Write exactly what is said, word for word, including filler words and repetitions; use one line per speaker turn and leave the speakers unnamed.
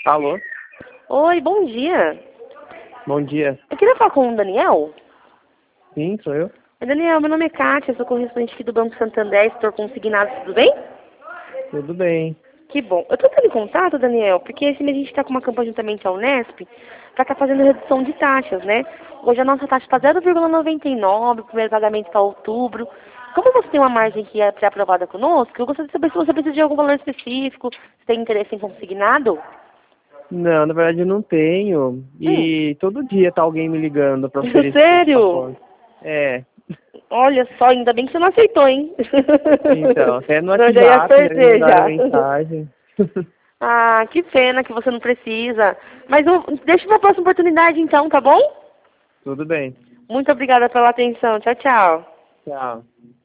Alô?
Oi, bom dia.
Bom dia.
Eu queria falar com o Daniel.
Sim, sou eu.
Oi, Daniel, meu nome é Kátia, sou correspondente aqui do Banco Santander, setor consignado, tudo bem?
Tudo bem.
Que bom. Eu tô entrando em contato, Daniel, porque esse mês a gente está com uma campanha juntamente à Unesp para estar fazendo redução de taxas, né? Hoje a nossa taxa está zero vírgula noventa e nove, o primeiro pagamento para outubro. Como você tem uma margem que é pré-aprovada conosco, eu gostaria de saber se você precisa de algum valor específico, se tem interesse em consignado.
Não, na verdade eu não tenho.
Hum.
E todo dia tá alguém me ligando pra oferecer esse
Sério?
pacote. É.
Olha só, ainda bem que você não aceitou, hein?
Então, até no
Senão eu já ia
WhatsApp já me
perder,
mandaram
já.
mensagem.
Ah, que pena que você não precisa. Mas eu, deixa pra próxima oportunidade então, tá bom?
Tudo bem.
Muito obrigada pela atenção. Tchau, tchau.
Tchau.